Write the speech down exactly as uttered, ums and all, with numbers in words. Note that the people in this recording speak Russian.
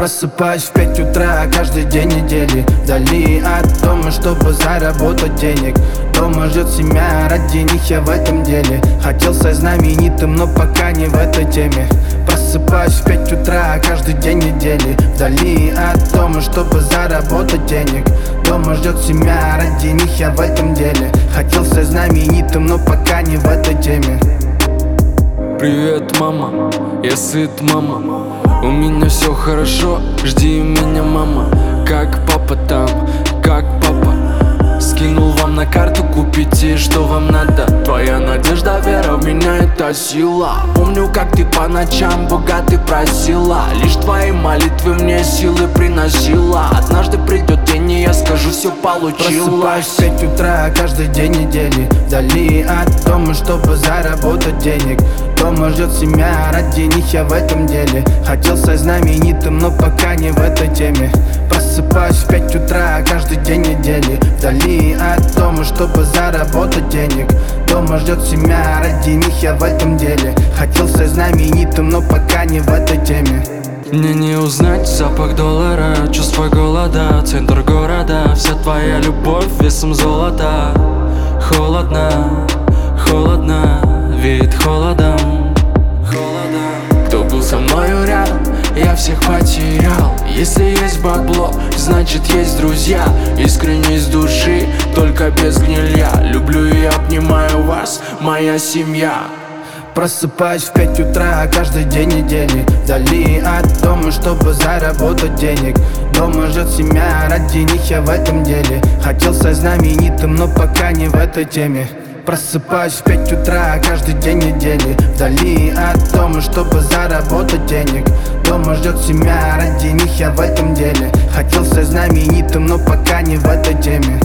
Просыпаюсь в пять утра каждый день недели, вдали от дома, чтобы заработать денег. Дома ждет семья, ради них я в этом деле. Хотел стать знаменитым, но пока не в этой теме. Просыпаюсь в пять утра каждый день недели, вдали от дома, чтобы заработать денег. Дома ждет семья, ради них я в этом деле. Хотел стать знаменитым, но пока не в этой теме. Привет, мама, я сыт, мама. У меня все хорошо, жди меня, мама. Как папа там, как папа? Скинул вам на карту, купите, что вам надо. Твоя надежда, вера в меня, это сила. Помню, как ты по ночам Бога ты просила. Лишь твои молитвы мне силы приносила. Однажды придет день, и я скажу, все получилось. Просыпаюсь в пять утра каждый день недели, вдали от дома, чтобы заработать денег. Дома ждет семья, ради них я в этом деле. Хотел стать знаменитым, но пока не в этой теме. Просыпаюсь в пять утра каждый день недели, вдали от дома, чтобы заработать денег. Дома ждет семья, ради них я в этом деле. Хотел стать знаменитым, но пока не в этой теме. Мне не узнать запах доллара, чувство голода, центр города. Вся твоя любовь весом золота. Холодно, холодно, веет холодом. Кто был со мною рядом, я всех потерял. Если есть бабло, значит есть друзья. Искренне из души, только без гнилья. Люблю и обнимаю вас, моя семья. Просыпаюсь в пять утра каждый день недели, вдали от дома, чтобы заработать денег. Дома ждет семья, ради них я в этом деле. Хотел стать знаменитым, но пока не в этой теме. Просыпаюсь в пять утра каждый день недели, вдали от дома, чтобы заработать денег. Дома ждет семья, ради них я в этом деле. Хотел стать знаменитым, но пока не в этой теме.